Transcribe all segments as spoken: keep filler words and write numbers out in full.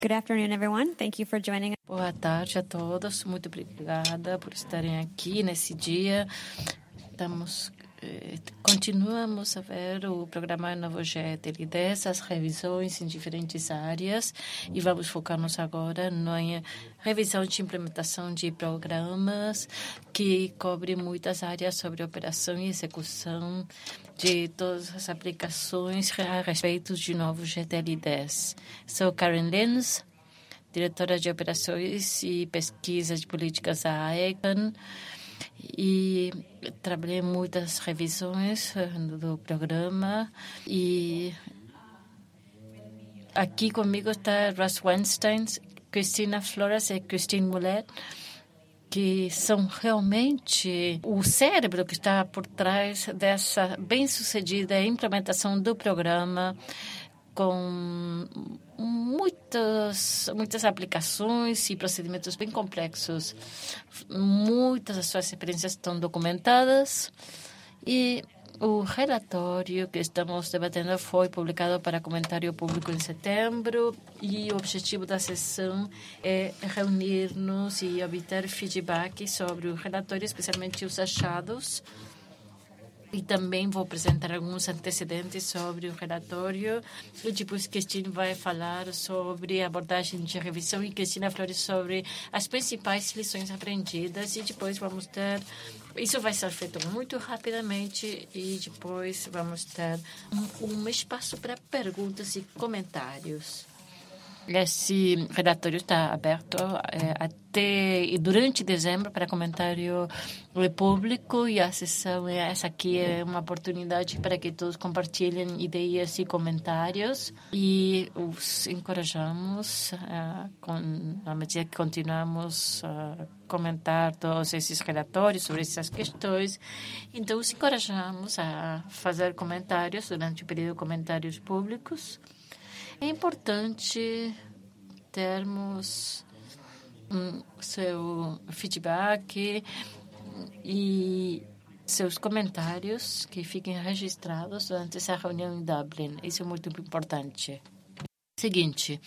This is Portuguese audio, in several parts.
Good afternoon, everyone. Thank you for joining us. Boa tarde a todos. Muito obrigada por estarem aqui nesse dia. Estamos, eh, continuamos a ver o programa Novo G E T L dez, as revisões em diferentes áreas, e vamos focar-nos agora na revisão de implementação de programas que cobre muitas áreas sobre operação e execução de todas as aplicações a respeito de novo G E T L dez. Sou Karen Lenz, diretora de operações e pesquisa de políticas da I C A N, e trabalhei em muitas revisões do programa. E aqui comigo está Russ Weinstein, Cristina Flores e Christine Mullet, que são realmente o cérebro que está por trás dessa bem-sucedida implementação do programa, com muitas, muitas aplicações e procedimentos bem complexos. Muitas das suas experiências estão documentadas e o relatório que estamos debatendo foi publicado para comentário público em setembro, e o objetivo da sessão é reunir-nos e obter feedback sobre o relatório, especialmente os achados. E também vou apresentar alguns antecedentes sobre o relatório. E depois Cristina vai falar sobre a abordagem de revisão e Cristina Flores sobre as principais lições aprendidas. E depois vamos ter... Isso vai ser feito muito rapidamente e depois vamos ter um, um espaço para perguntas e comentários. Esse relatório está aberto é, até e durante dezembro para comentário público, e a sessão essa aqui é uma oportunidade para que todos compartilhem ideias e comentários, e os encorajamos uh, com, à medida que continuamos a comentar todos esses relatórios sobre essas questões. Então, os encorajamos a fazer comentários durante o período de comentários públicos. É importante termos um, seu feedback e seus comentários que fiquem registrados durante essa reunião em Dublin. Isso é muito importante. Seguinte,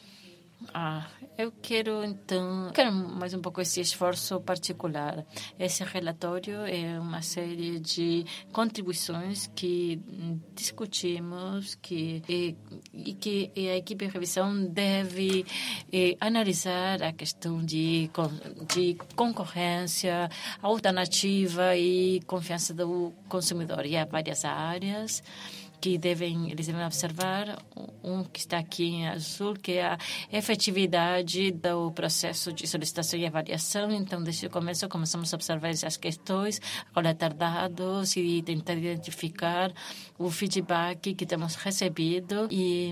ah, eu quero então quero mais um pouco esse esforço particular. Esse relatório é uma série de contribuições que discutimos que e, e que a equipe de revisão deve eh, analisar a questão de de concorrência, alternativa e confiança do consumidor. E há várias áreas que devem, eles devem observar. Um que está aqui em azul, que é a efetividade do processo de solicitação e avaliação. Então, desde o começo, começamos a observar essas questões, coletar dados e tentar identificar o feedback que temos recebido e,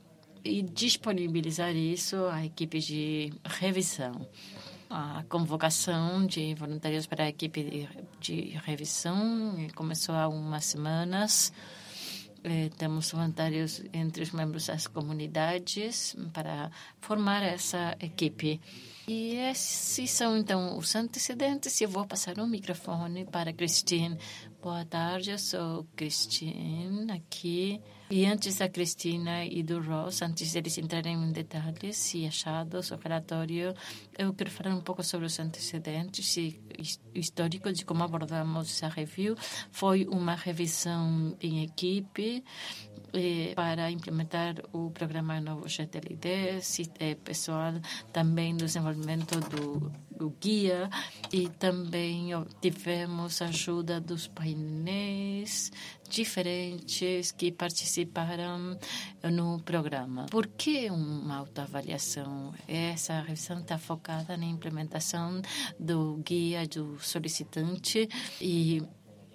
e disponibilizar isso à equipe de revisão. A convocação de voluntários para a equipe de, de revisão começou há umas semanas. Eh, temos voluntários entre os membros das comunidades para formar essa equipe. E esses são, então, os antecedentes. Eu vou passar o microfone para Christine. Boa tarde, eu sou Christine, aqui. E antes da Cristina e do Ross, antes deles entrarem em detalhes e achados do relatório, eu quero falar um pouco sobre os antecedentes e histórico de como abordamos essa review. Foi uma revisão em equipe eh, para implementar o programa novo G E T L dez, e eh, pessoal também do desenvolvimento do, do guia, e também tivemos ajuda dos painéis diferentes que participaram no programa. Por que uma autoavaliação? Essa revisão está focada na implementação do guia do solicitante, e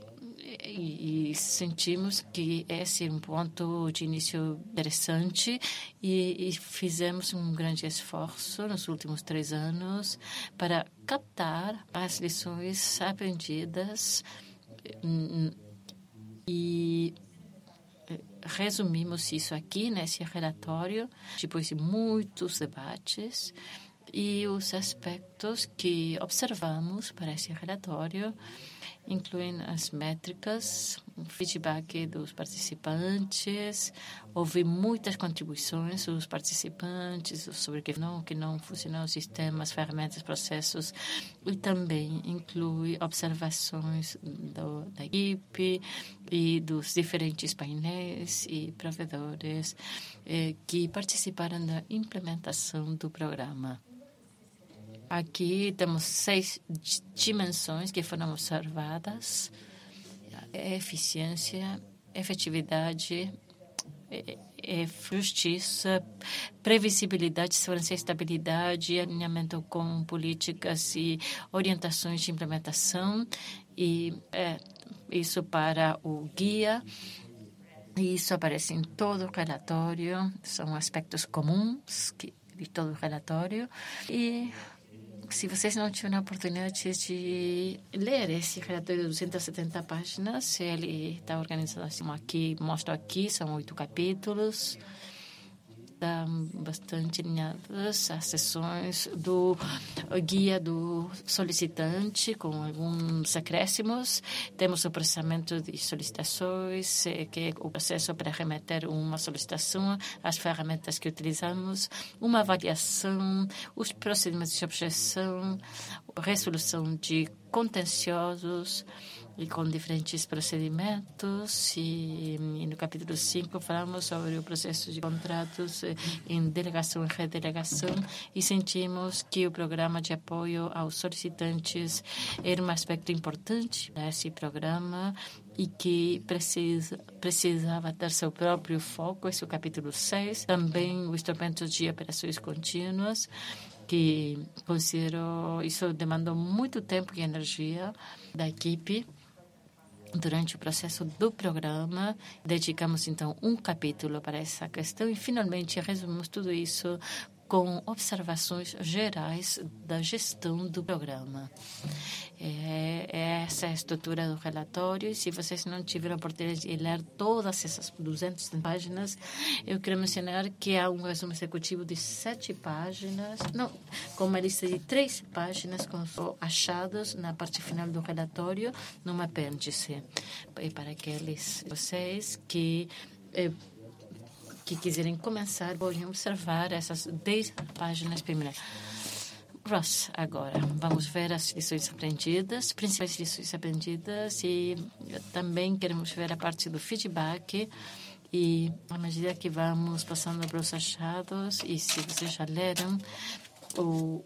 E, e sentimos que esse é um ponto de início interessante, e, e fizemos um grande esforço nos últimos três anos para captar as lições aprendidas e resumimos isso aqui nesse relatório, depois de muitos debates, e os aspectos que observamos para esse relatório incluem as métricas, o feedback dos participantes. Houve muitas contribuições dos participantes sobre o que não, que não funcionam os sistemas, ferramentas, processos, e também inclui observações do, da equipe e dos diferentes painéis e provedores eh, que participaram da implementação do programa. Aqui temos seis dimensões que foram observadas: eficiência, efetividade, justiça, previsibilidade, segurança e estabilidade, alinhamento com políticas e orientações de implementação, e é, isso para o guia. Isso aparece em todo o relatório, são aspectos comuns que, de todo o relatório. E se vocês não tiveram a oportunidade de ler esse relatório de duzentas e setenta páginas, ele está organizado assim, aqui, mostro aqui, são oito capítulos, estão bastante alinhadas as sessões do guia do solicitante, com alguns acréscimos. Temos o processamento de solicitações, que é o processo para remeter uma solicitação, as ferramentas que utilizamos, uma avaliação, os procedimentos de objeção, resolução de contenciosos, e com diferentes procedimentos. E, e no capítulo cinco falamos sobre o processo de contratos em delegação e redelegação, e sentimos que o programa de apoio aos solicitantes era um aspecto importante desse programa e que precisa, precisava ter seu próprio foco. Esse é o capítulo seis. Também o instrumento de operações contínuas, que considero isso demandou muito tempo e energia da equipe durante o processo do programa. Dedicamos, então, um capítulo para essa questão e, finalmente, resumimos tudo isso com observações gerais da gestão do programa. É, essa é a estrutura do relatório. E se vocês não tiveram a oportunidade de ler todas essas duzentas páginas, eu quero mencionar que há um resumo executivo de sete páginas, não, com uma lista de três páginas com os achados na parte final do relatório, num apêndice. E para aqueles de vocês que eh, que quiserem começar, podem observar essas dez páginas primeiras. Ross, agora, vamos ver as lições aprendidas, principais lições aprendidas, e também queremos ver a parte do feedback. E, à medida que vamos passando para os achados, e se vocês já leram, o,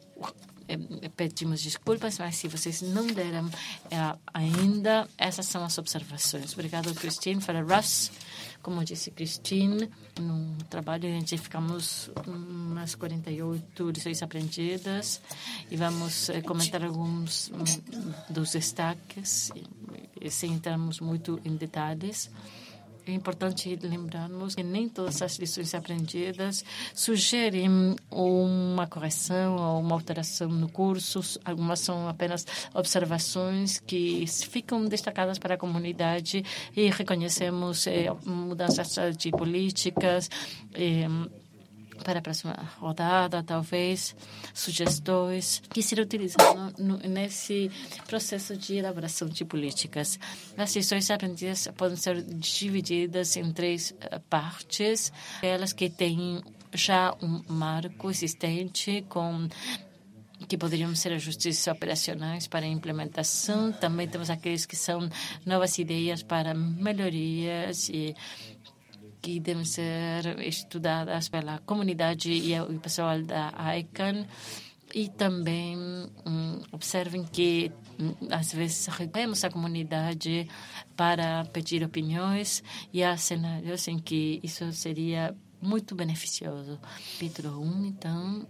o pedimos desculpas, mas se vocês não leram é, ainda, essas são as observações. Obrigado, Christine. Para Russ, como disse Christine, no trabalho identificamos umas quarenta e oito lições aprendidas e vamos eh, comentar alguns um, dos destaques, e, sem entrarmos muito em detalhes. É importante lembrarmos que nem todas as lições aprendidas sugerem uma correção ou uma alteração no curso. Algumas são apenas observações que ficam destacadas para a comunidade e reconhecemos eh, mudanças de políticas, eh, para a próxima rodada, talvez, sugestões que serão utilizadas no, nesse processo de elaboração de políticas. As lições aprendidas podem ser divididas em três partes, elas que têm já um marco existente com que poderiam ser ajustes operacionais para a implementação. Também temos aqueles que são novas ideias para melhorias e que devem ser estudadas pela comunidade e o pessoal da I C A N. E também hum, observem que hum, às vezes recorremos à comunidade para pedir opiniões, e há cenários em que isso seria muito beneficioso. Capítulo um, então,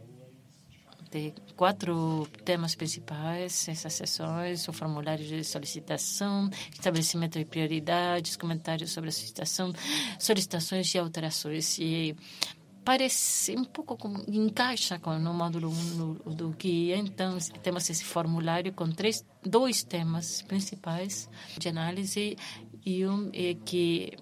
tem quatro temas principais, essas sessões: o formulário de solicitação, estabelecimento de prioridades, comentários sobre a solicitação, solicitações e alterações. E parece um pouco como encaixa com no módulo um do, do guia. Então, temos esse formulário com três, dois temas principais de análise, e um é que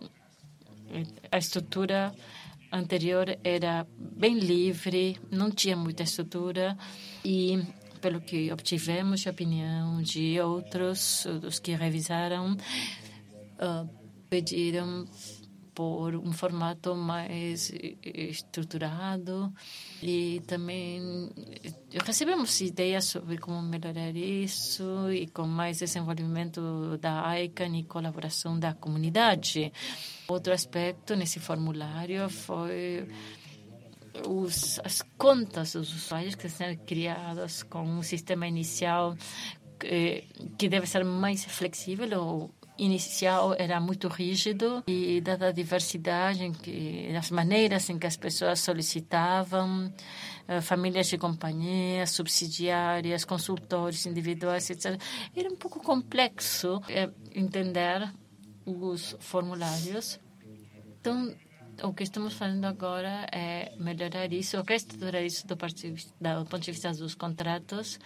a estrutura anterior era bem livre, não tinha muita estrutura, e pelo que obtivemos a opinião de outros, dos que revisaram, uh, pediram por um formato mais estruturado e também recebemos ideias sobre como melhorar isso e com mais desenvolvimento da I C A N e colaboração da comunidade. Outro aspecto nesse formulário foi os, as contas dos usuários que estão criadas com um sistema inicial que, que deve ser mais flexível. Ou inicial era muito rígido e dada a diversidade em que as maneiras em que as pessoas solicitavam, uh, famílias de companhia, subsidiárias, consultores individuais, etcétera, era um pouco complexo é, entender os formulários. Então, o que estamos fazendo agora é melhorar isso, reestruturar isso do, do ponto de vista dos contratos.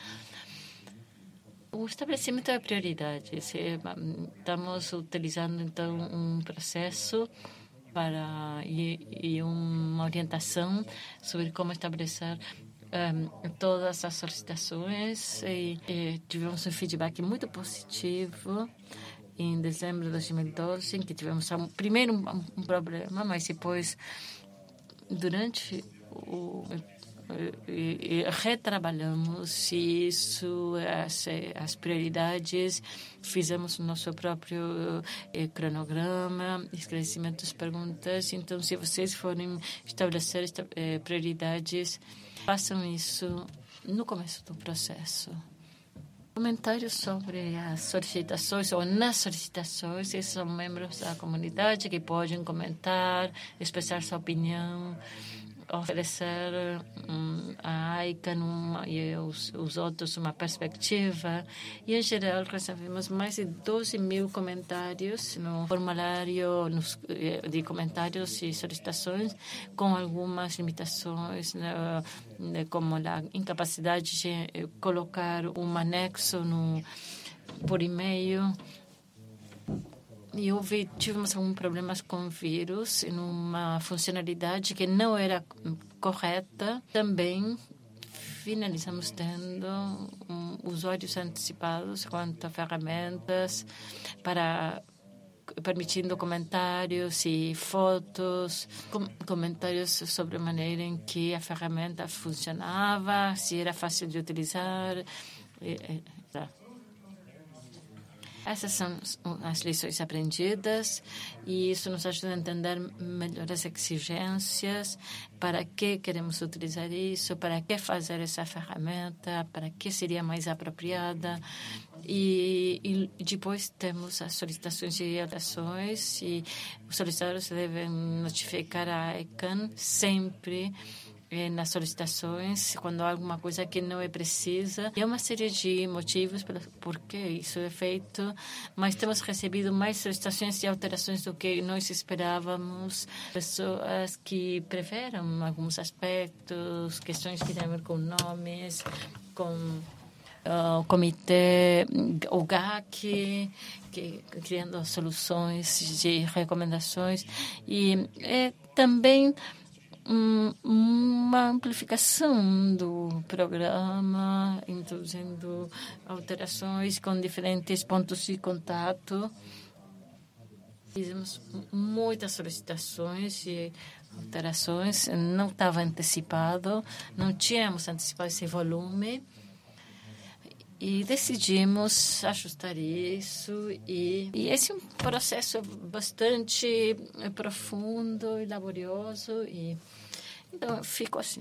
O estabelecimento é a prioridade. Estamos utilizando, então, um processo para, e, e uma orientação sobre como estabelecer um, todas as solicitações. E, e tivemos um feedback muito positivo em dezembro de dois mil e doze, em que tivemos um, primeiro um, um problema, mas depois, durante o E, e retrabalhamos isso, as, as prioridades, fizemos o nosso próprio eh, cronograma, esclarecimento das perguntas. Então, se vocês forem estabelecer esta, eh, prioridades, façam isso no começo do processo. Comentários sobre as solicitações ou nas solicitações, esses são membros da comunidade que podem comentar, expressar sua opinião, oferecer um, a I C A N uma, e os, os outros uma perspectiva. E, em geral, recebemos mais de doze mil comentários no formulário nos, de comentários e solicitações, com algumas limitações, né, como a incapacidade de colocar um anexo no, por e-mail. E houve, tivemos alguns problemas com vírus em uma funcionalidade que não era correta. Também finalizamos tendo um, usuários antecipados quanto a ferramentas para permitindo comentários e fotos, com, comentários sobre a maneira em que a ferramenta funcionava, se era fácil de utilizar, e, e, tá. Essas são as lições aprendidas e isso nos ajuda a entender melhor as exigências, para que queremos utilizar isso, para que fazer essa ferramenta, para que seria mais apropriada. E, e depois temos as solicitações e alterações e os solicitadores devem notificar a I C A N sempre nas solicitações, quando há alguma coisa que não é precisa. E há uma série de motivos pelo porquê isso é feito, mas temos recebido mais solicitações e alterações do que nós esperávamos. Pessoas que preferem alguns aspectos, questões que têm a ver com nomes, com Uh, o comitê, o G A C, que, criando soluções de recomendações. E é também um, uma amplificação do programa, introduzindo alterações com diferentes pontos de contato. Fizemos muitas solicitações e alterações, não estava antecipado, não tínhamos antecipado esse volume. E decidimos ajustar isso. E, e esse é um processo bastante profundo e laborioso. E, então, ficou assim.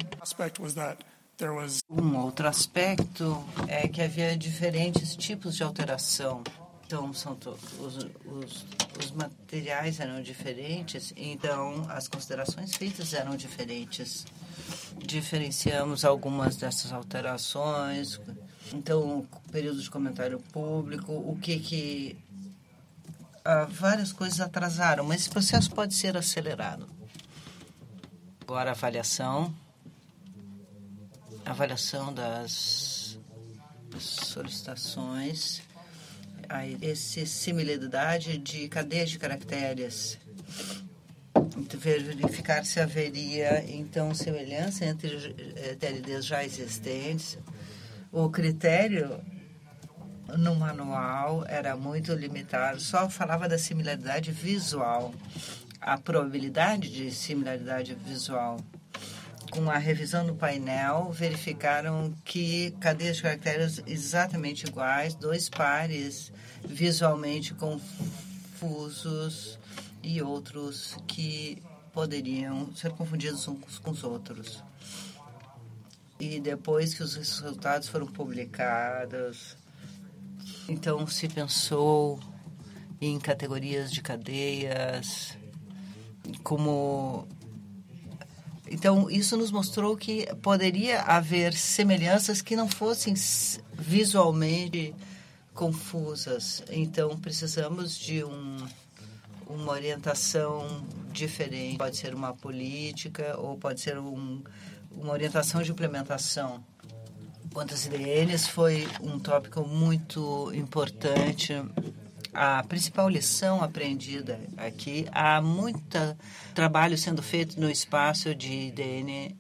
Um outro aspecto é que havia diferentes tipos de alteração. Então, são to- os, os, os materiais eram diferentes, então as considerações feitas eram diferentes. Diferenciamos algumas dessas alterações. Então, período de comentário público, o que que... Ah, várias coisas atrasaram, mas esse processo pode ser acelerado. Agora, a avaliação. Avaliação das solicitações. Aí, essa similaridade de cadeias de caracteres. Verificar se haveria, então, semelhança entre T L Ds já existentes. O critério no manual era muito limitado, só falava da similaridade visual, a probabilidade de similaridade visual. Com a revisão do painel, verificaram que cadeias de caracteres exatamente iguais, dois pares visualmente confusos e outros que poderiam ser confundidos uns com os outros. E depois que os resultados foram publicados, então se pensou em categorias de cadeias, como... Então, isso nos mostrou que poderia haver semelhanças que não fossem visualmente confusas. Então, precisamos de um, uma orientação diferente. Pode ser uma política ou pode ser um, uma orientação de implementação. Quanto às I D Ns, foi um tópico muito importante. A principal lição aprendida aqui, há muito trabalho sendo feito no espaço de I D N,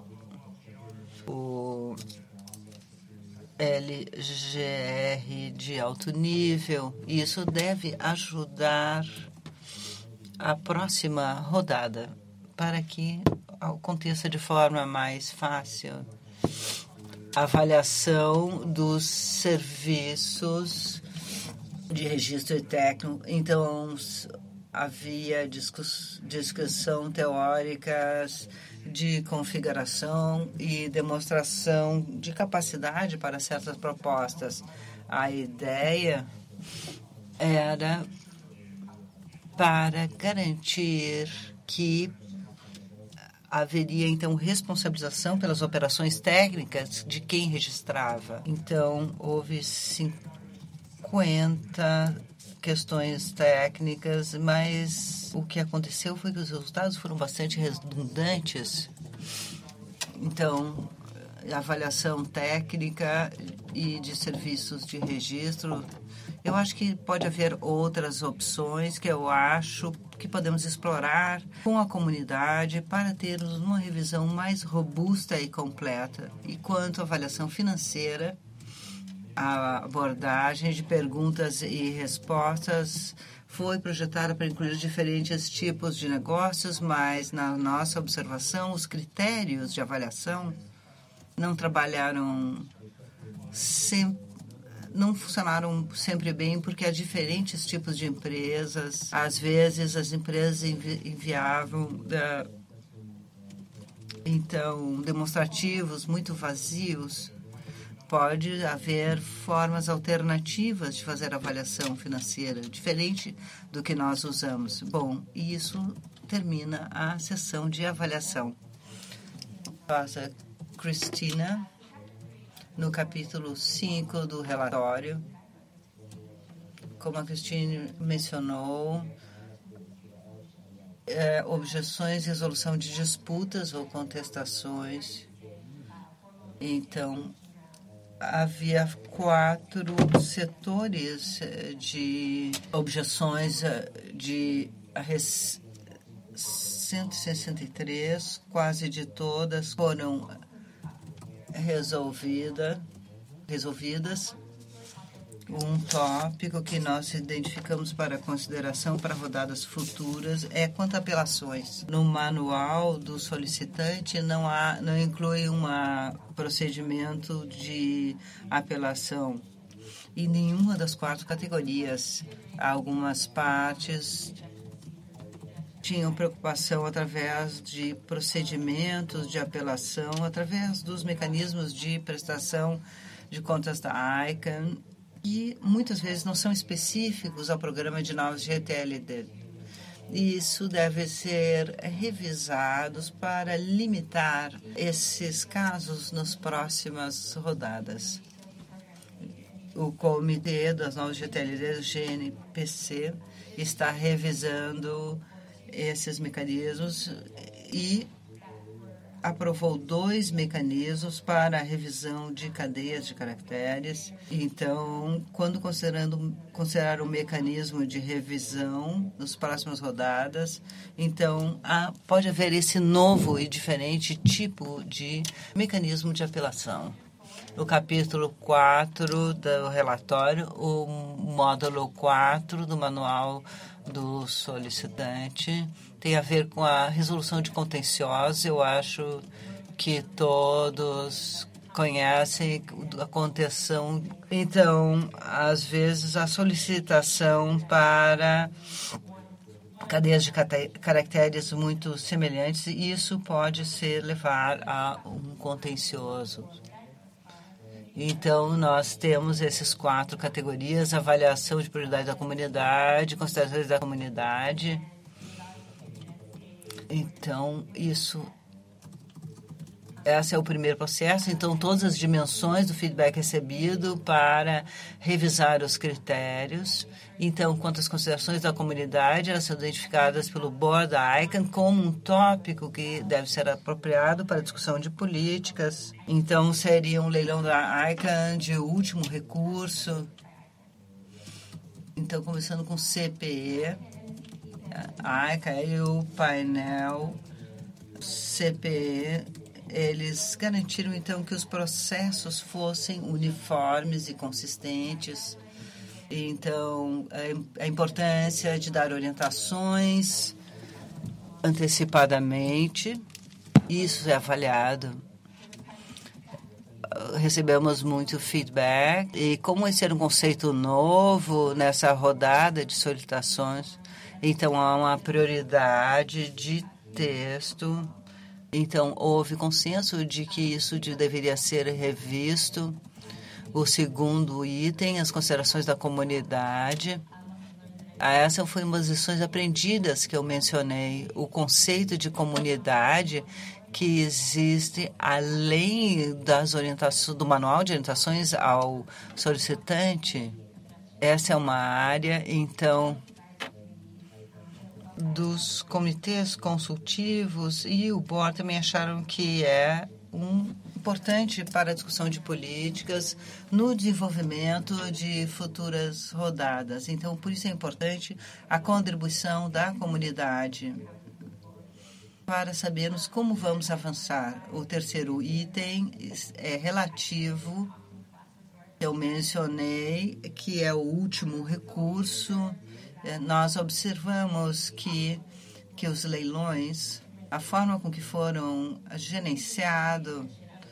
o L G R de alto nível, e isso deve ajudar a próxima rodada para que aconteça de forma mais fácil. A avaliação dos serviços de registro técnico, então havia discuss, discussão teóricas de configuração e demonstração de capacidade para certas propostas. A ideia era para garantir que haveria, então, responsabilização pelas operações técnicas de quem registrava. Então, houve cinquenta questões técnicas, mas o que aconteceu foi que os resultados foram bastante redundantes. Então, a avaliação técnica e de serviços de registro, eu acho que pode haver outras opções que eu acho que podemos explorar com a comunidade para termos uma revisão mais robusta e completa. E quanto à avaliação financeira, a abordagem de perguntas e respostas foi projetada para incluir diferentes tipos de negócios, mas, na nossa observação, os critérios de avaliação não trabalharam sempre, não funcionaram sempre bem, porque há diferentes tipos de empresas. Às vezes, as empresas envi enviavam uh, então, demonstrativos muito vazios. Pode haver formas alternativas de fazer avaliação financeira, diferente do que nós usamos. Bom, e isso termina a sessão de avaliação. Passa Cristina, no capítulo cinco do relatório. Como a Cristina mencionou, é, objeções e resolução de disputas ou contestações. Então, havia quatro setores de objeções de cento e sessenta e três, quase de todas foram resolvida, resolvidas. Um tópico que nós identificamos para consideração para rodadas futuras é quanto a apelações. No manual do solicitante não há, não inclui um procedimento de apelação em nenhuma das quatro categorias. Algumas partes tinham preocupação através de procedimentos de apelação, através dos mecanismos de prestação de contas da I C A N, e muitas vezes não são específicos ao programa de novos G T L D. Isso deve ser revisados para limitar esses casos nas próximas rodadas. O Comitê das novas G T L D, o G N P C, está revisando esses mecanismos e aprovou dois mecanismos para a revisão de cadeias de caracteres. Então, quando considerando considerar o mecanismo de revisão nas próximas rodadas, então há, pode haver esse novo e diferente tipo de mecanismo de apelação. o capítulo quatro do relatório, o módulo quatro do manual do solicitante. Tem a ver com a resolução de contenciosos. Eu acho que todos conhecem a contenção. Então, às vezes, a solicitação para cadeias de caracteres muito semelhantes, e isso pode ser levar a um contencioso. Então, nós temos essas quatro categorias: avaliação de prioridade da comunidade, considerações da comunidade. Então, isso, esse é o primeiro processo. Então, todas as dimensões do feedback recebido para revisar os critérios. Então, quanto às considerações da comunidade, elas são identificadas pelo Board da I C A N como um tópico que deve ser apropriado para a discussão de políticas. Então, seria um leilão da I C A N de último recurso. Então, começando com C P E, a I C A N e o painel C P E, eles garantiram, então, que os processos fossem uniformes e consistentes. Então, a importância de dar orientações antecipadamente, isso é avaliado. Recebemos muito feedback, e como esse era um conceito novo nessa rodada de solicitações, então há uma prioridade de texto. Então, houve consenso de que isso de, deveria ser revisto. O segundo item, as considerações da comunidade. Essa foi uma das lições aprendidas que eu mencionei. O conceito de comunidade que existe além das orientações, do manual de orientações ao solicitante. Essa é uma área, então, dos comitês consultivos, e o board também acharam que é um importante para a discussão de políticas no desenvolvimento de futuras rodadas. Então, por isso é importante a contribuição da comunidade para sabermos como vamos avançar. O terceiro item é relativo, eu mencionei, que é o último recurso. Nós observamos que, que os leilões, a forma com que foram gerenciados,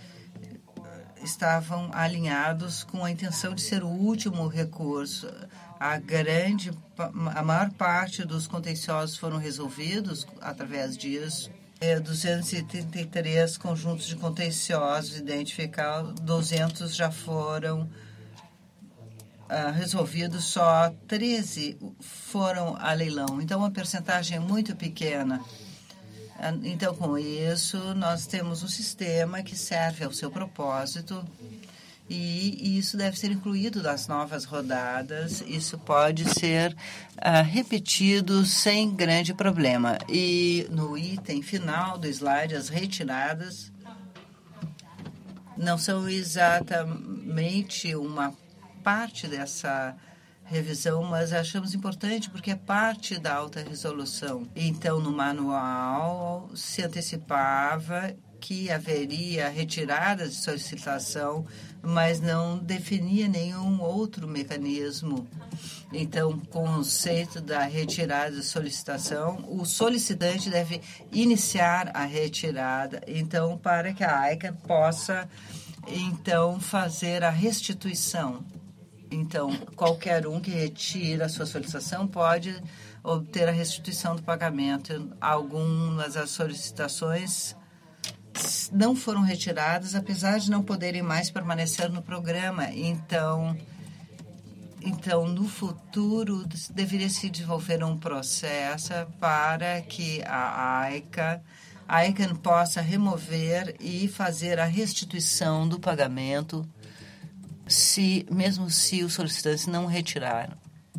estavam alinhados com a intenção de ser o último recurso. A grande, a maior parte dos contenciosos foram resolvidos através disso. É, duzentos e trinta e três conjuntos de contenciosos identificados, duzentos já foram uh, resolvidos, só treze foram a leilão. Então, uma percentagem muito pequena. Então, com isso, nós temos um sistema que serve ao seu propósito, e isso deve ser incluído nas novas rodadas. Isso pode ser uh, repetido sem grande problema. E no item final do slide, as retiradas não são exatamente uma parte dessa revisão, mas achamos importante porque é parte da alta resolução. Então, no manual se antecipava que haveria retirada de solicitação, mas não definia nenhum outro mecanismo. Então, o conceito da retirada de solicitação, o solicitante deve iniciar a retirada, então, para que a I C A N possa, então, fazer a restituição. Então, qualquer um que retira a sua solicitação pode obter a restituição do pagamento. Algumas das solicitações não foram retiradas, apesar de não poderem mais permanecer no programa. Então, então no futuro, deveria se desenvolver um processo para que a I C A N, a I C A N possa remover e fazer a restituição do pagamento, se, mesmo se os solicitantes não retiraram.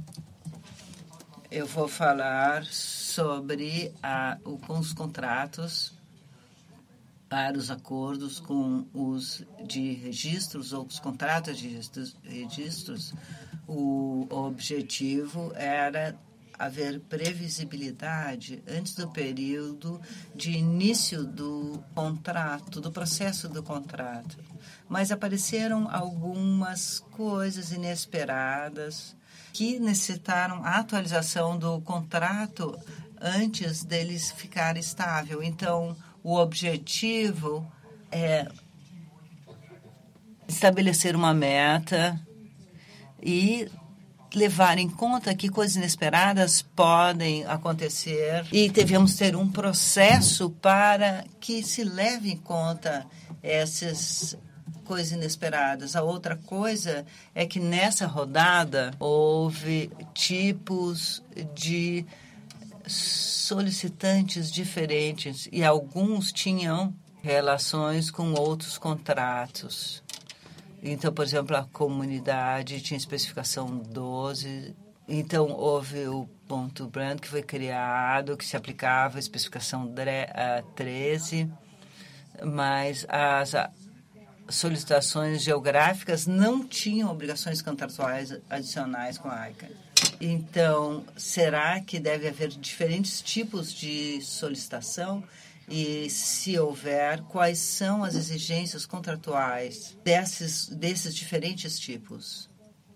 Eu vou falar sobre a, o, com os contratos para os acordos com os de registros ou os contratos de registros. O objetivo era haver previsibilidade antes do período de início do contrato, do processo do contrato. Mas apareceram algumas coisas inesperadas que necessitaram a atualização do contrato antes deles ficar estável. Então, o objetivo é estabelecer uma meta e levar em conta que coisas inesperadas podem acontecer e devemos ter um processo para que se leve em conta essas coisas inesperadas. A outra coisa é que nessa rodada houve tipos de solicitantes diferentes e alguns tinham relações com outros contratos. Então, por exemplo, a comunidade tinha especificação doze. Então, houve o ponto branco que foi criado, que se aplicava a especificação treze, mas as solicitações geográficas não tinham obrigações contratuais adicionais com a I C A N. Então, será que deve haver diferentes tipos de solicitação? E, se houver, quais são as exigências contratuais desses, desses diferentes tipos?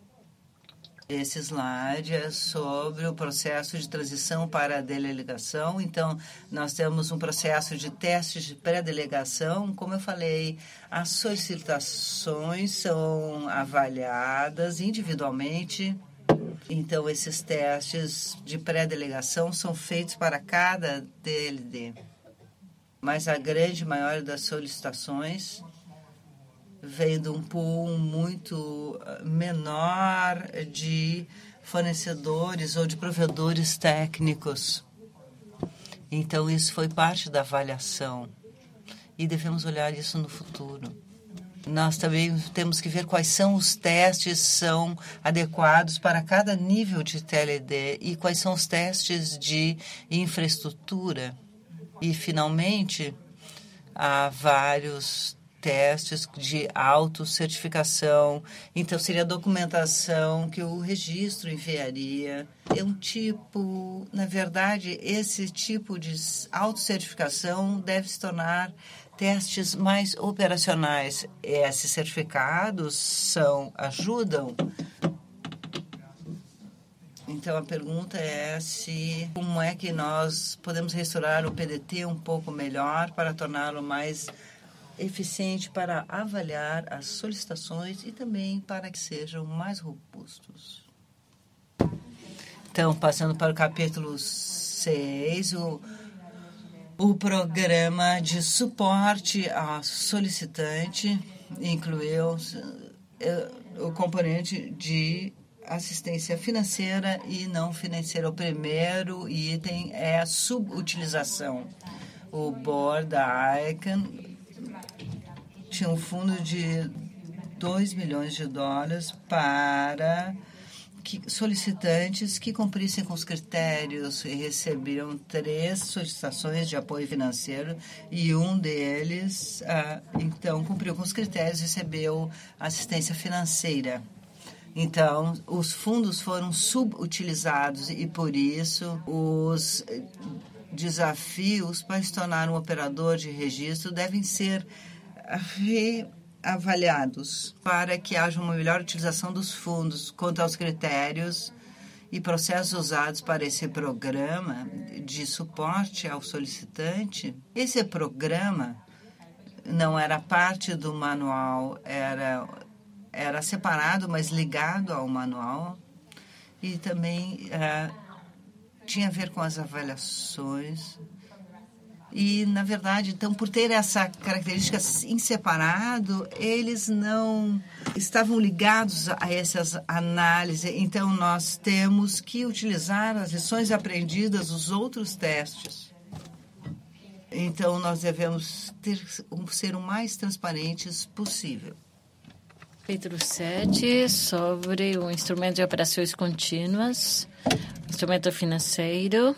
Esse slide é sobre o processo de transição para a delegação. Então, nós temos um processo de testes de pré-delegação. Como eu falei, as solicitações são avaliadas individualmente. Então, esses testes de pré-delegação são feitos para cada D L D. Mas a grande maioria das solicitações vem de um pool muito menor de fornecedores ou de provedores técnicos. Então, isso foi parte da avaliação e devemos olhar isso no futuro. Nós também temos que ver quais são os testes que são adequados para cada nível de T L D e quais são os testes de infraestrutura. E, finalmente, há vários testes de autocertificação. Então, seria a documentação que o registro enviaria. É um tipo, na verdade, esse tipo de autocertificação deve se tornar testes mais operacionais. Esses certificados são, ajudam. Então, a pergunta é se como é que nós podemos restaurar o P D T um pouco melhor para torná-lo mais eficiente para avaliar as solicitações e também para que sejam mais robustos. Então, passando para o capítulo seis, o, o programa de suporte ao solicitante incluiu o componente de assistência financeira e não financeira. O primeiro item é a subutilização. O board da I C A N tinha um fundo de dois milhões de dólares para que solicitantes que cumprissem com os critérios e recebiam três solicitações de apoio financeiro e um deles, ah, então, cumpriu com os critérios e recebeu assistência financeira. Então, os fundos foram subutilizados e, por isso, os desafios para se tornar um operador de registro devem ser reavaliados para que haja uma melhor utilização dos fundos quanto aos critérios e processos usados para esse programa de suporte ao solicitante. Esse programa não era parte do manual, era... era separado, mas ligado ao manual, e também é, tinha a ver com as avaliações. E, na verdade, então, por ter essa característica em separado, eles não estavam ligados a essas análises. Então, nós temos que utilizar as lições aprendidas dos outros testes. Então, nós devemos ter, ser o mais transparentes possível. Capítulo sete, sobre o instrumento de operações contínuas, instrumento financeiro,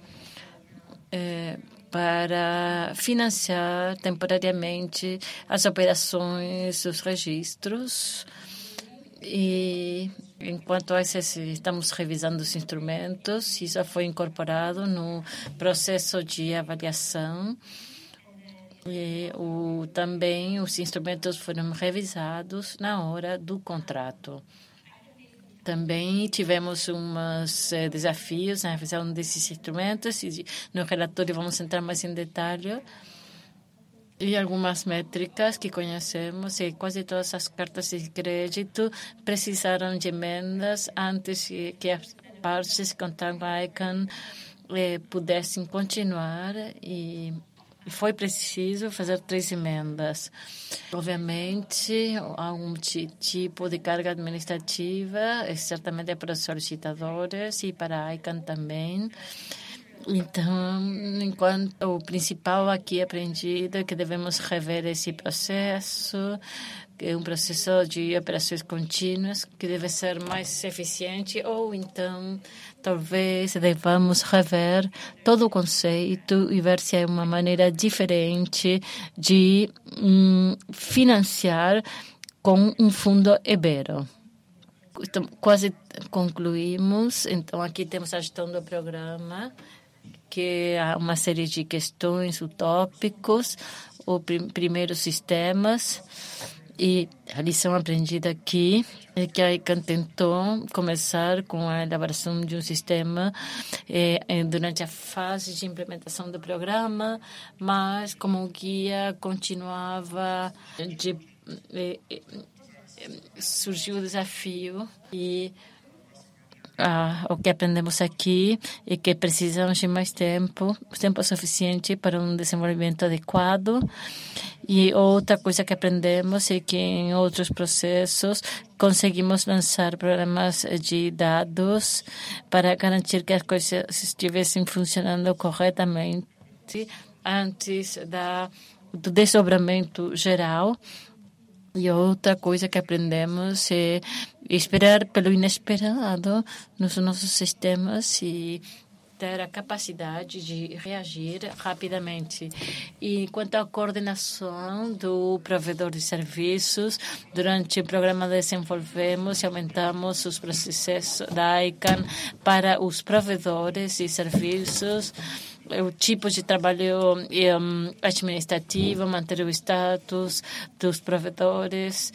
é, para financiar temporariamente as operações dos registros. E Enquanto esses, estamos revisando os instrumentos, isso foi incorporado no processo de avaliação. E o, também os instrumentos foram revisados na hora do contrato. Também tivemos uns eh, desafios na revisão desses instrumentos e no relatório vamos entrar mais em detalhe. E algumas métricas que conhecemos, e quase todas as cartas de crédito precisaram de emendas antes que as partes que contavam com a ICANN eh, pudessem continuar, e foi preciso fazer três emendas. Obviamente, algum tipo de carga administrativa, certamente para os solicitadores e para a ICANN também. Então, enquanto o principal aqui aprendido é que devemos rever esse processo, que é um processo de operações contínuas que deve ser mais eficiente, ou então talvez devamos rever todo o conceito e ver se há uma maneira diferente de hum, financiar com um fundo Ibero. Então, quase concluímos. Então, aqui temos a gestão do programa, que há uma série de questões, utópicos, o prim primeiro sistemas, e a lição aprendida aqui é que a ICANN tentou começar com a elaboração de um sistema eh, durante a fase de implementação do programa, mas como guia continuava de eh, eh, surgiu o desafio e Ah, o que aprendemos aqui é que precisamos de mais tempo, tempo suficiente para um desenvolvimento adequado. E outra coisa que aprendemos é que em outros processos conseguimos lançar programas de dados para garantir que as coisas estivessem funcionando corretamente antes da, do desdobramento geral. E outra coisa que aprendemos é esperar pelo inesperado nos nossos sistemas e ter a capacidade de reagir rapidamente. E quanto à coordenação do provedor de serviços, durante o programa desenvolvemos e aumentamos os processos da ICANN para os provedores de serviços, o tipo de trabalho um, administrativo, manter o status dos provedores.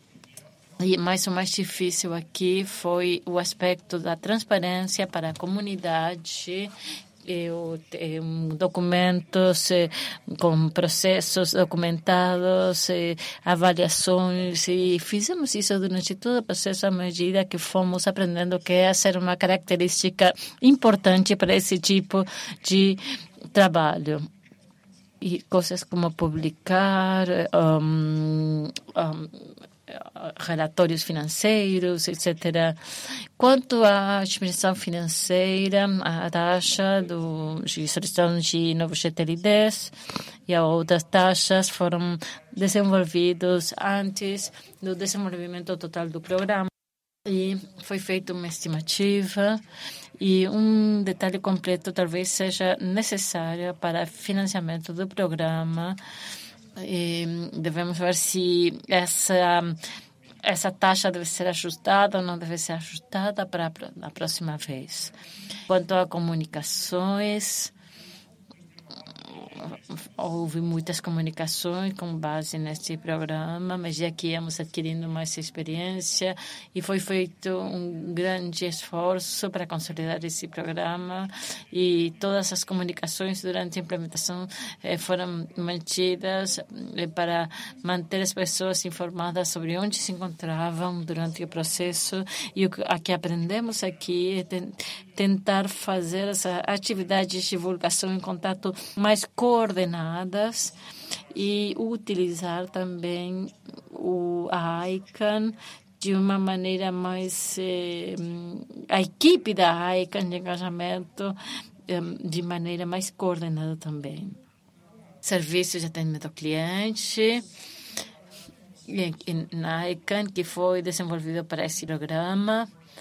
E mais o mais difícil aqui foi o aspecto da transparência para a comunidade, eu, eu, documentos eh, com processos documentados, eh, avaliações, e fizemos isso durante todo o processo à medida que fomos aprendendo que é ser uma característica importante para esse tipo de trabalho. E coisas como publicar um, um, relatórios financeiros, etcétera. Quanto à administração financeira, a taxa do, de solicitação de novos G T L Ds e as outras taxas foram desenvolvidos antes do desenvolvimento total do programa. E foi feita uma estimativa, e um detalhe completo talvez seja necessário para financiamento do programa. E devemos ver se essa essa taxa deve ser ajustada ou não deve ser ajustada para a próxima vez. Quanto a comunicações, houve muitas comunicações com base nesse programa, mas já que íamos adquirindo mais experiência e foi feito um grande esforço para consolidar esse programa, e todas as comunicações durante a implementação eh, foram mantidas eh, para manter as pessoas informadas sobre onde se encontravam durante o processo. E o que aprendemos aqui é tentar fazer essa atividade de divulgação em contato mais coordenadas e utilizar também o, a ICANN de uma maneira mais... Eh, a equipe da ICANN de engajamento eh, de maneira mais coordenada também. Serviço de atendimento ao cliente na ICANN, que foi desenvolvido para esse programa.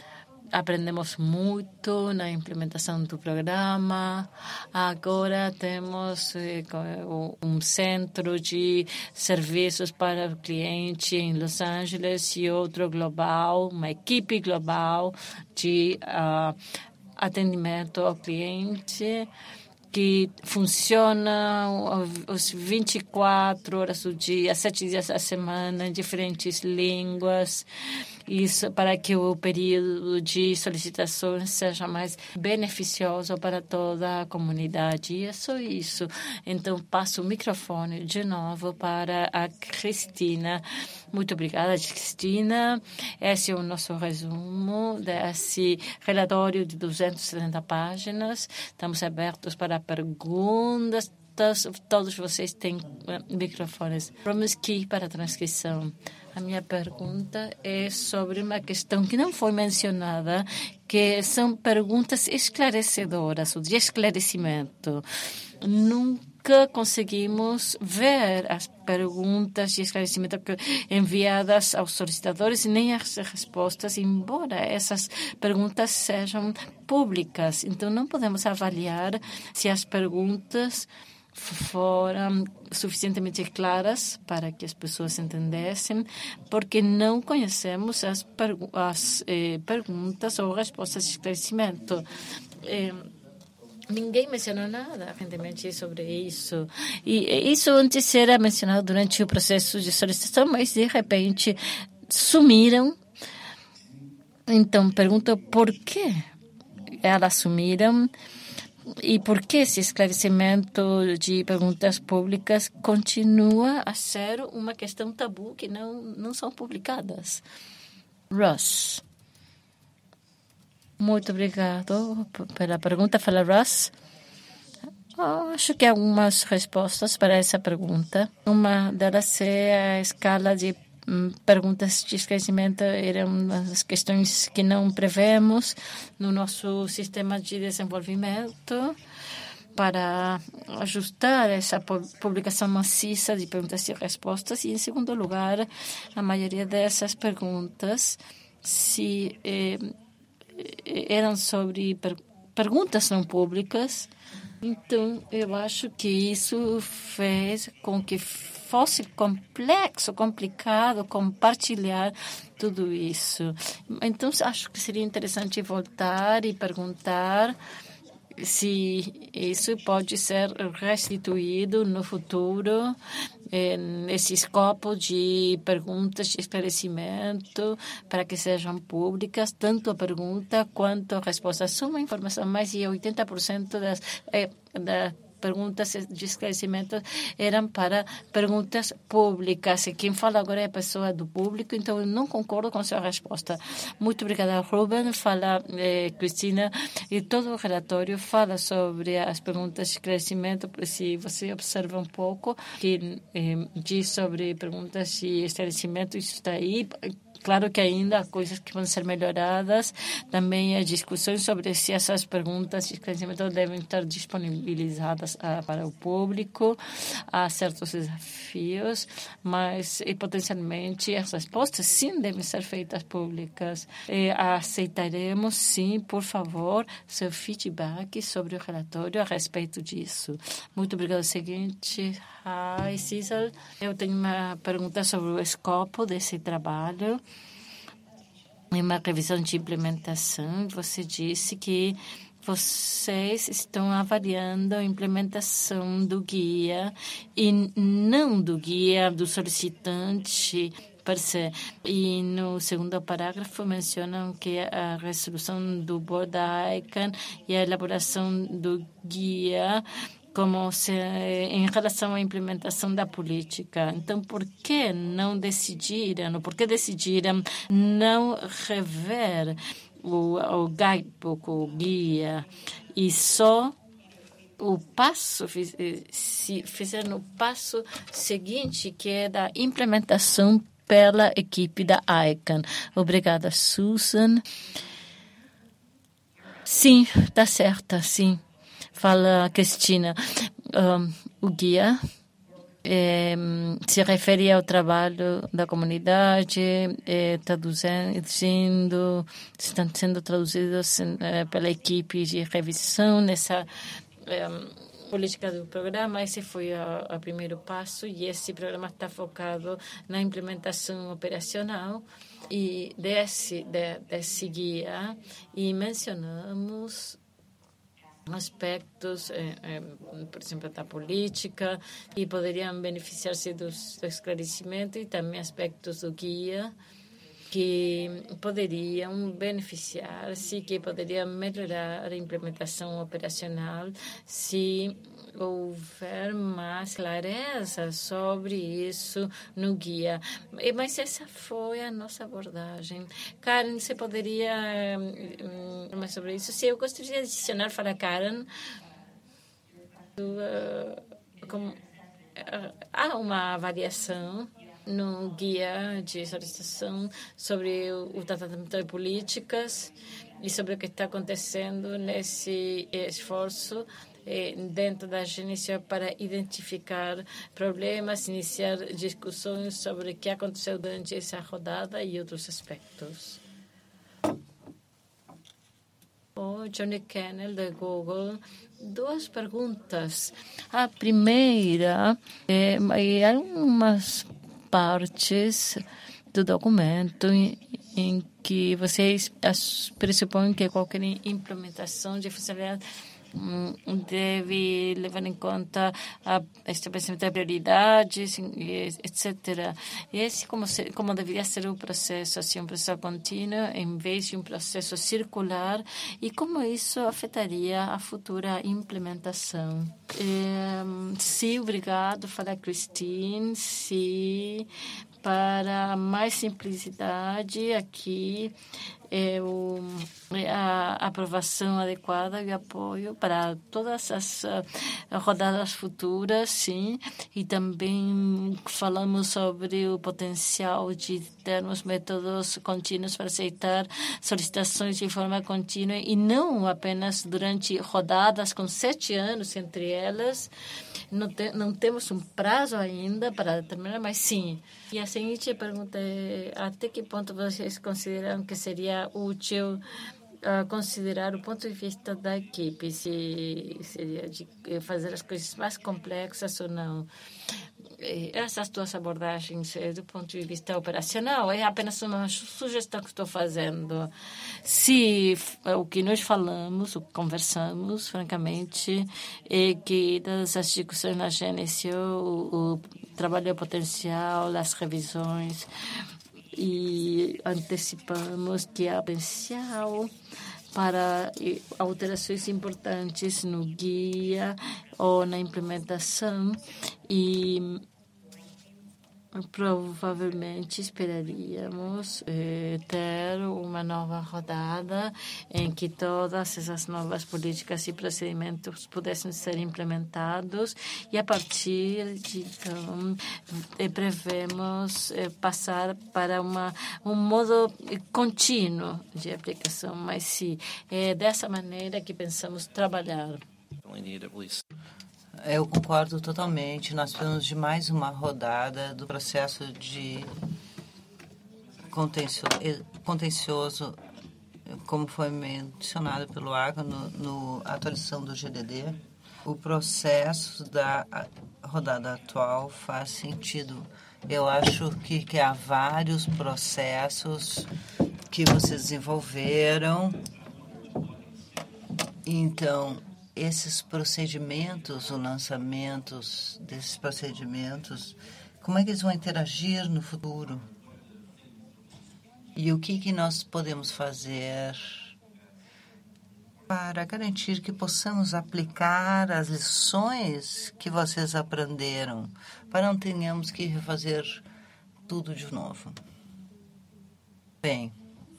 aprendemos muito na implementação do programa. Agora temos eh, um centro de serviços para o cliente em Los Angeles e outro global, uma equipe global de uh, atendimento ao cliente que funciona os vinte e quatro horas do dia, sete dias da semana, em diferentes línguas. Isso para que o período de solicitação seja mais beneficioso para toda a comunidade. E é só isso. Então, passo o microfone de novo para a Cristina. Muito obrigada, Cristina. Esse é o nosso resumo desse relatório de duzentas e setenta páginas. Estamos abertos para perguntas. Todos vocês têm microfones. Vamos aqui para a transcrição. A minha pergunta é sobre uma questão que não foi mencionada, que são perguntas esclarecedoras, ou de esclarecimento. Nunca conseguimos ver as perguntas de esclarecimento enviadas aos solicitadores, nem as respostas, embora essas perguntas sejam públicas. Então, não podemos avaliar se as perguntas foram suficientemente claras para que as pessoas entendessem, porque não conhecemos as, pergu as eh, perguntas ou respostas de esclarecimento. Eh, Ninguém mencionou nada recentemente sobre isso. E isso antes era mencionado durante o processo de solicitação, mas de repente sumiram. Então, pergunto por que elas sumiram. E por que esse esclarecimento de perguntas públicas continua a ser uma questão tabu que não, não são publicadas? Russ. Muito obrigado pela pergunta. Fala, Russ. Oh, acho que há algumas respostas para essa pergunta. Uma delas é a escala de perguntas de esclarecimento. Eram as questões que não prevemos no nosso sistema de desenvolvimento para ajustar essa publicação maciça de perguntas e respostas. E, em segundo lugar, a maioria dessas perguntas se, eh, eram sobre per perguntas não públicas. Então, eu acho que isso fez com que fosse complexo, complicado compartilhar tudo isso. Então, acho que seria interessante voltar e perguntar se isso pode ser restituído no futuro, esse escopo de perguntas de esclarecimento, para que sejam públicas, tanto a pergunta quanto a resposta. Só uma informação, mais de oitenta por cento das, é, da perguntas de esclarecimento eram para perguntas públicas. E quem fala agora é a pessoa do público, então eu não concordo com a sua resposta. Muito obrigada, Ruben. Fala, eh, Cristina, e todo o relatório fala sobre as perguntas de esclarecimento. Se você observa um pouco, que eh, diz sobre perguntas de esclarecimento, isso está aí. Claro que ainda há coisas que vão ser melhoradas. Também há discussões sobre se essas perguntas de esclarecimento devem estar disponibilizadas uh, para o público. Há certos desafios, mas e, potencialmente as respostas sim devem ser feitas públicas. E aceitaremos, sim, por favor, seu feedback sobre o relatório a respeito disso. Muito obrigada. Seguinte. Hi, Cecil. Eu tenho uma pergunta sobre o escopo desse trabalho. Em uma revisão de implementação, você disse que vocês estão avaliando a implementação do guia e não do guia do solicitante per se. E no segundo parágrafo mencionam que a resolução do Board da I C A N e a elaboração do guia como se, em relação à implementação da política. Então, por que não decidiram, por que decidiram não rever o, o guidebook, o guia, e só o passo, se fizeram o passo seguinte, que é da implementação pela equipe da I C A N? Obrigada, Susan. Sim, está certa, sim. Fala, Cristina, um, o guia É, se refere ao trabalho da comunidade, é, traduzindo, estão sendo traduzidos é, pela equipe de revisão nessa é, política do programa. Esse foi o primeiro passo e esse programa está focado na implementação operacional e desse, de, desse guia, e mencionamos aspectos, eh, eh, por exemplo, da política, que poderiam beneficiar-se do, do esclarecimento, e também aspectos do guia que poderiam beneficiar-se, que poderiam melhorar a implementação operacional se houver mais clareza sobre isso no guia. Mas essa foi a nossa abordagem. Karen, você poderia um, mais sobre isso? Se eu gostaria de adicionar para a Karen, uh, como, uh, há uma avaliação no guia de solicitação sobre o, o tratamento de políticas e sobre o que está acontecendo nesse esforço eh, dentro da agência para identificar problemas, iniciar discussões sobre o que aconteceu durante essa rodada e outros aspectos. O Johnny Kennel, da Google. Duas perguntas. A primeira, é, é algumas partes do documento em, em que vocês pressupõem que qualquer implementação de funcionalidade hum, deve levar em conta a estabelecimento de prioridades, etcétera. Esse como se, como deveria ser o processo, assim, um processo contínuo em vez de um processo circular, e como isso afetaria a futura implementação. É, sim, obrigado, fala Christine. Sim, para mais simplicidade aqui, é o, a aprovação adequada e apoio para todas as uh, rodadas futuras, sim, e também falamos sobre o potencial de termos métodos contínuos para aceitar solicitações de forma contínua e não apenas durante rodadas com sete anos entre elas. Não, te, não temos um prazo ainda para determinar, mas sim. E a seguinte pergunta é: até que ponto vocês consideram que seria útil uh, considerar o ponto de vista da equipe, se seria de fazer as coisas mais complexas ou não? Essas duas abordagens do ponto de vista operacional é apenas uma sugestão que estou fazendo. Se o que nós falamos, o que conversamos, francamente, é que todas as discussões na Gênesis, o, o trabalho potencial, as revisões, e antecipamos que há potencial para alterações importantes no guia ou na implementação, e provavelmente esperaríamos eh, ter uma nova rodada em que todas essas novas políticas e procedimentos pudessem ser implementados, e a partir de então eh, prevemos eh, passar para uma, um modo contínuo de aplicação, mas sim, é dessa maneira que pensamos trabalhar. Eu concordo totalmente. Nós precisamos de mais uma rodada do processo de contencioso, contencioso como foi mencionado pelo Arco no, no atualização do G D D. O processo da rodada atual faz sentido. Eu acho que, que há vários processos que vocês desenvolveram. Então, esses procedimentos, os lançamentos desses procedimentos, como é que eles vão interagir no futuro? E o que, que nós podemos fazer para garantir que possamos aplicar as lições que vocês aprenderam, para não tenhamos que refazer tudo de novo? Bem,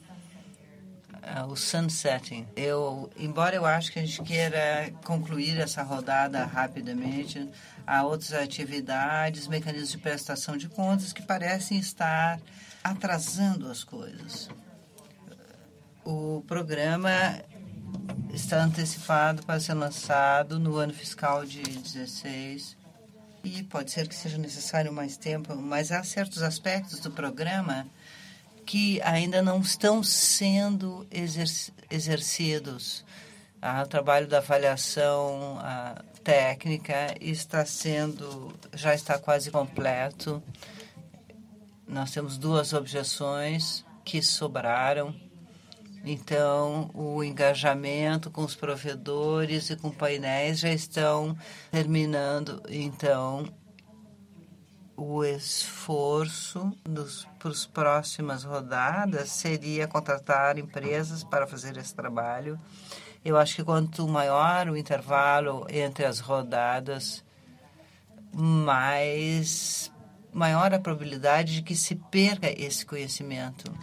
o sunsetting. Eu, embora eu acho que a gente queira concluir essa rodada rapidamente, há outras atividades, mecanismos de prestação de contas que parecem estar atrasando as coisas. O programa está antecipado para ser lançado no ano fiscal de dezesseis e pode ser que seja necessário mais tempo, mas há certos aspectos do programa que ainda não estão sendo exerc- exercidos. Ah, o trabalho da avaliação a técnica está sendo, já está quase completo. Nós temos duas objeções que sobraram. Então, o engajamento com os provedores e com painéis já estão terminando. Então, o esforço para as próximas rodadas seria contratar empresas para fazer esse trabalho. Eu acho que quanto maior o intervalo entre as rodadas, mais, maior a probabilidade de que se perca esse conhecimento.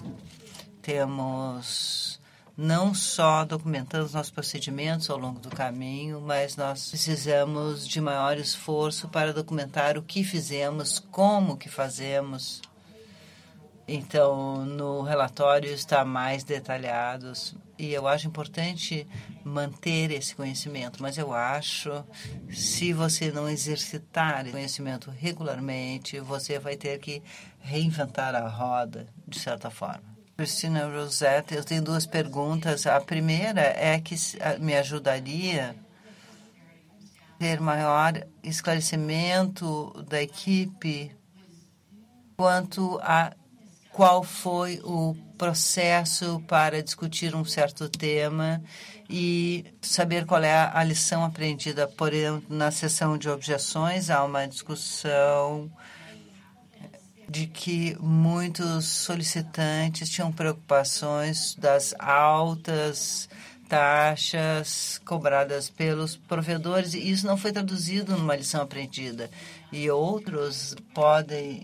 Temos não só documentando os nossos procedimentos ao longo do caminho, mas nós precisamos de maior esforço para documentar o que fizemos, como que fazemos. Então, no relatório está mais detalhados e eu acho importante manter esse conhecimento, mas eu acho, se você não exercitar esse conhecimento regularmente, você vai ter que reinventar a roda, de certa forma. Cristina Rosetta, eu tenho duas perguntas. A primeira é que me ajudaria a ter maior esclarecimento da equipe quanto a qual foi o processo para discutir um certo tema e saber qual é a lição aprendida. Por exemplo, na sessão de objeções, há uma discussão de que muitos solicitantes tinham preocupações das altas taxas cobradas pelos provedores, e isso não foi traduzido numa lição aprendida. E outros podem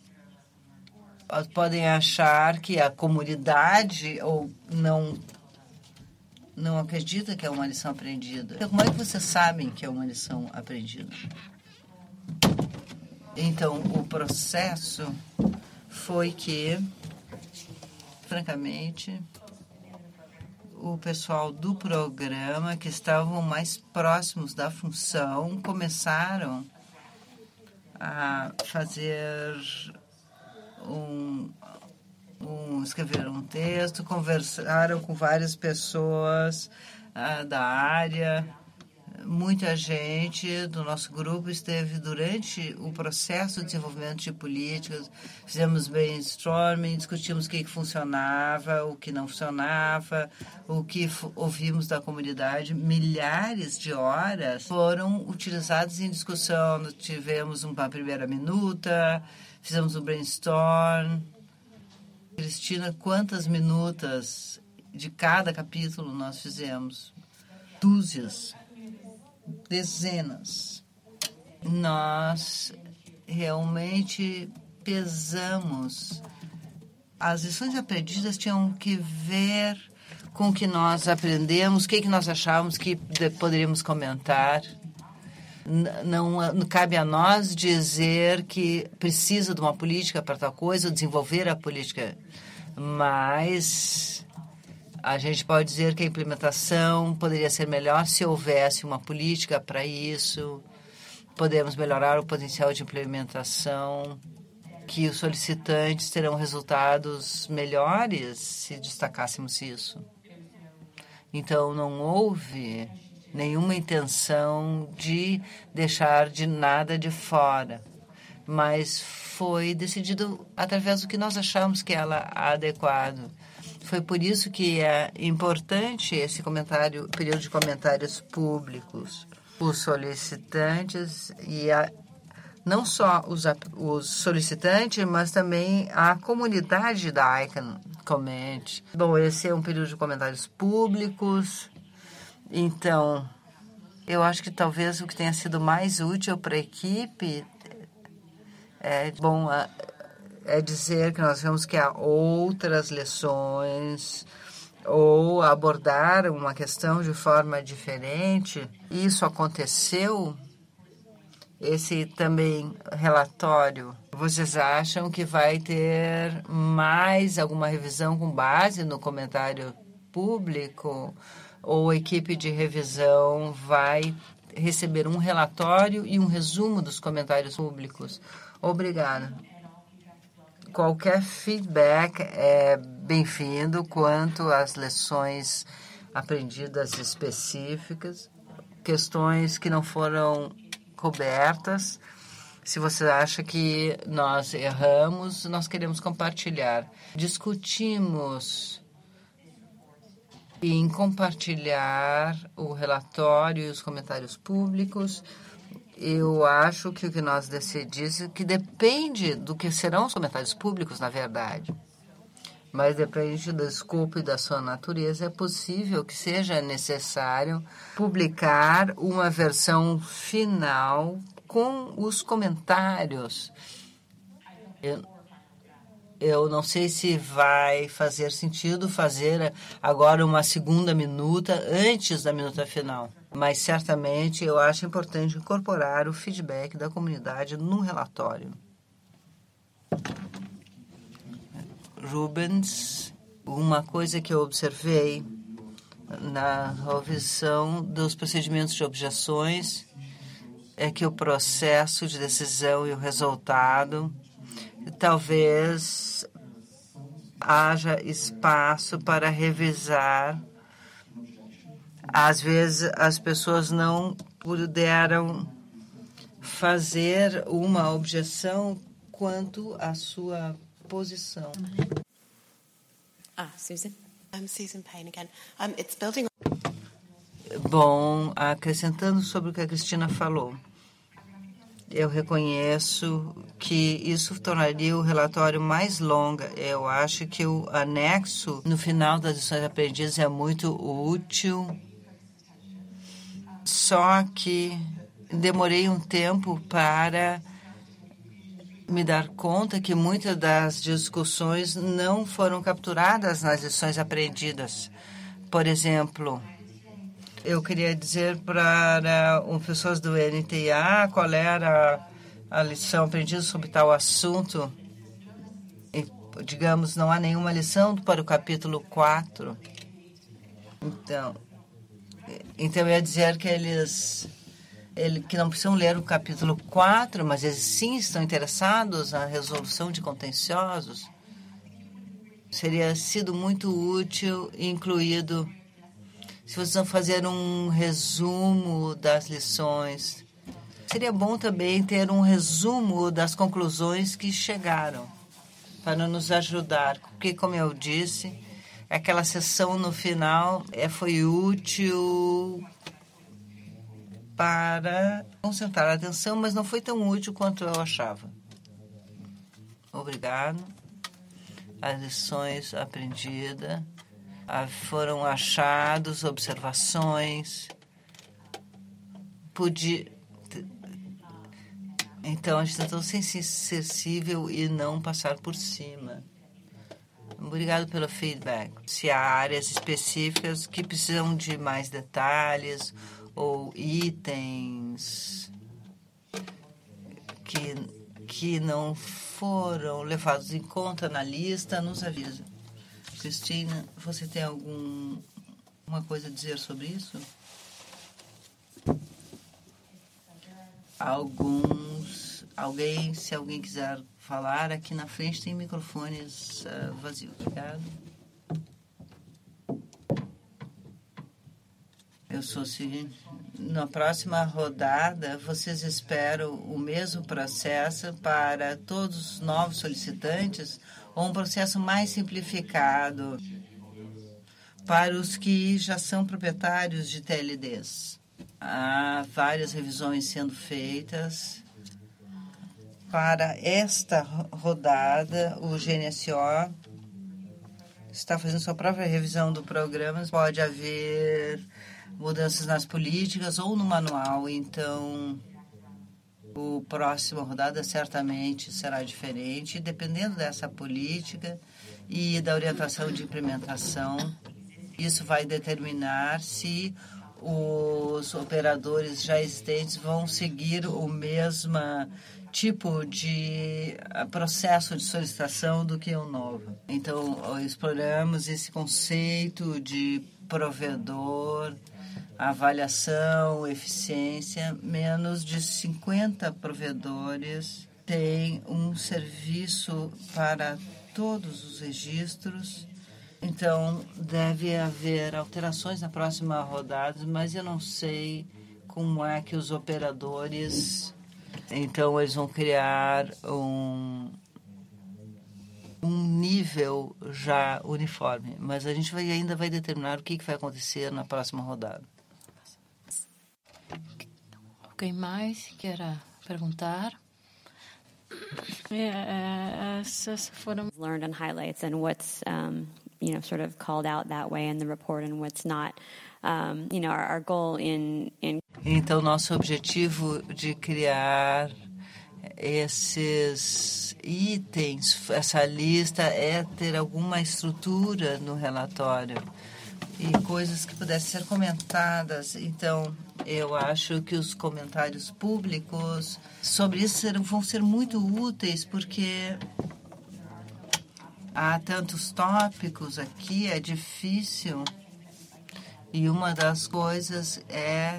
podem achar que a comunidade ou não não acredita que é uma lição aprendida. Então, como é que vocês sabem que é uma lição aprendida? Então, o processo foi que, francamente, o pessoal do programa, que estavam mais próximos da função, começaram a fazer um, um escrever um texto, conversaram com várias pessoas ah, da área. Muita gente do nosso grupo esteve durante o processo de desenvolvimento de políticas, fizemos brainstorming, discutimos o que funcionava, o que não funcionava, o que ouvimos da comunidade. Milhares de horas foram utilizadas em discussão. Tivemos uma primeira minuta, fizemos um brainstorm. Cristina, quantas minutas de cada capítulo nós fizemos? Dúzias. Dezenas. Nós realmente pesamos. As lições aprendidas tinham que ver com o que nós aprendemos, o que, que nós achávamos que poderíamos comentar. Não, não cabe a nós dizer que precisa de uma política para tal coisa, ou desenvolver a política, mas a gente pode dizer que a implementação poderia ser melhor se houvesse uma política para isso. Podemos melhorar o potencial de implementação, que os solicitantes terão resultados melhores se destacássemos isso. Então, não houve nenhuma intenção de deixar de nada de fora, mas foi decidido através do que nós achamos que era adequado. Foi por isso que é importante esse comentário, período de comentários públicos. Os solicitantes e a, não só os, os solicitantes, mas também a comunidade da ICANN comente. Bom, esse é um período de comentários públicos. Então, eu acho que talvez o que tenha sido mais útil para a equipe é, bom, a, é dizer que nós vemos que há outras lições ou abordar uma questão de forma diferente. Isso aconteceu? Esse também relatório, vocês acham que vai ter mais alguma revisão com base no comentário público? Ou a equipe de revisão vai receber um relatório e um resumo dos comentários públicos. Obrigada. Qualquer feedback é bem-vindo quanto às lições aprendidas específicas, questões que não foram cobertas. Se você acha que nós erramos, nós queremos compartilhar. Discutimos em compartilhar o relatório e os comentários públicos. Eu acho que o que nós decidimos é que depende do que serão os comentários públicos, na verdade. Mas depende do escopo e da sua natureza. É possível que seja necessário publicar uma versão final com os comentários. Eu, eu não sei se vai fazer sentido fazer agora uma segunda minuta antes da minuta final, mas certamente eu acho importante incorporar o feedback da comunidade no relatório. Rubens, uma coisa que eu observei na revisão dos procedimentos de objeções é que o processo de decisão e o resultado, talvez haja espaço para revisar. Às vezes as pessoas não puderam fazer uma objeção quanto à sua posição. Ah, Susan. I'm Susan Payne again. Um, it's building. Bom, acrescentando sobre o que a Cristina falou, eu reconheço que isso tornaria o relatório mais longo. Eu acho que o anexo no final das lições aprendidas é muito útil, só que demorei um tempo para me dar conta que muitas das discussões não foram capturadas nas lições aprendidas. Por exemplo, eu queria dizer para um pessoas do N T A qual era a lição aprendida sobre tal assunto. E, digamos, não há nenhuma lição para o capítulo quatro. Então, então eu ia dizer que eles, ele, que não precisam ler o capítulo quatro, mas eles sim estão interessados na resolução de contenciosos. Seria sido muito útil, incluído, se vocês vão fazer um resumo das lições. Seria bom também ter um resumo das conclusões que chegaram, para nos ajudar. Porque, como eu disse, aquela sessão no final é, foi útil para concentrar a atenção, mas não foi tão útil quanto eu achava. Obrigado. As lições aprendidas. Foram achados, observações. Podia... Então, a gente tentou ser sensível e não passar por cima. Obrigado pelo feedback. Se há áreas específicas que precisam de mais detalhes ou itens que, que não foram levados em conta na lista, nos avisa. Cristina, você tem alguma coisa a dizer sobre isso? Alguns, alguém, se alguém quiser falar, aqui na frente tem microfones uh, vazios. Obrigado. Eu sou o seguinte, na próxima rodada, vocês esperam o mesmo processo para todos os novos solicitantes ou um processo mais simplificado para os que já são proprietários de T L Ds? Há várias revisões sendo feitas. Para esta rodada, o G N S O está fazendo sua própria revisão do programa. Pode haver mudanças nas políticas ou no manual. Então, a próxima rodada certamente será diferente, dependendo dessa política e da orientação de implementação. Isso vai determinar se os operadores já existentes vão seguir o mesmo tipo de processo de solicitação do que o novo. Então, exploramos esse conceito de provedor avaliação, eficiência, menos de cinquenta provedores têm um serviço para todos os registros. Então, deve haver alterações na próxima rodada, mas eu não sei como é que os operadores... Então, eles vão criar um, um nível já uniforme, mas a gente vai, ainda vai determinar o que, que vai acontecer na próxima rodada. Alguém mais queira perguntar? É, essas foram learned and highlights and what's um, you know sort of called out that way in the report and what's not. Um, you know, our, our goal in in Então, nosso objetivo de criar esses itens, essa lista, é ter alguma estrutura no relatório e coisas que pudessem ser comentadas. Então, eu acho que os comentários públicos sobre isso serão, vão ser muito úteis, porque há tantos tópicos aqui, é difícil. E uma das coisas é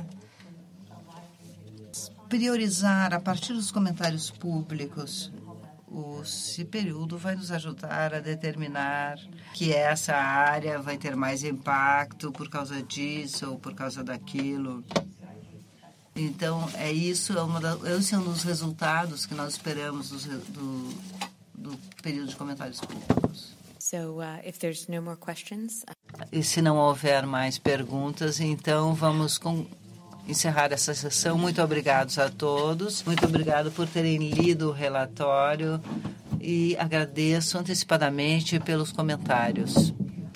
priorizar a partir dos comentários públicos. O CIPERIUDO vai nos ajudar a determinar que essa área vai ter mais impacto por causa disso ou por causa daquilo. Então, é isso, é uma da, esse é um dos resultados que nós esperamos do, do, do período de comentários públicos. So, uh, if there's no more questions... E se não houver mais perguntas, então vamos com... encerrar essa sessão. Muito obrigados a todos. Muito obrigado por terem lido o relatório e agradeço antecipadamente pelos comentários.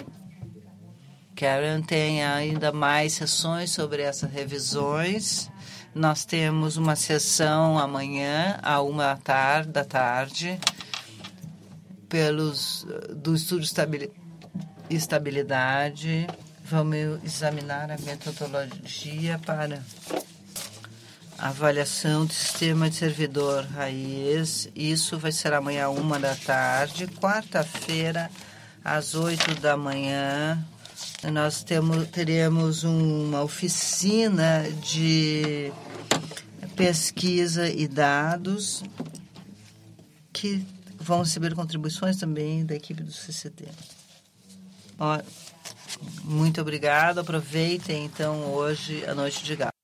Karen tem ainda mais sessões sobre essas revisões. Nós temos uma sessão amanhã, à uma da tarde, da tarde pelos, do Estudo de Estabilidade. Vamos examinar a metodologia para avaliação do sistema de servidor raiz. Isso vai ser amanhã, uma da tarde. Quarta-feira, às oito da manhã, nós temos, teremos uma oficina de pesquisa e dados que vão receber contribuições também da equipe do C C T. Ó, muito obrigado. Aproveitem, então, hoje a noite de gala.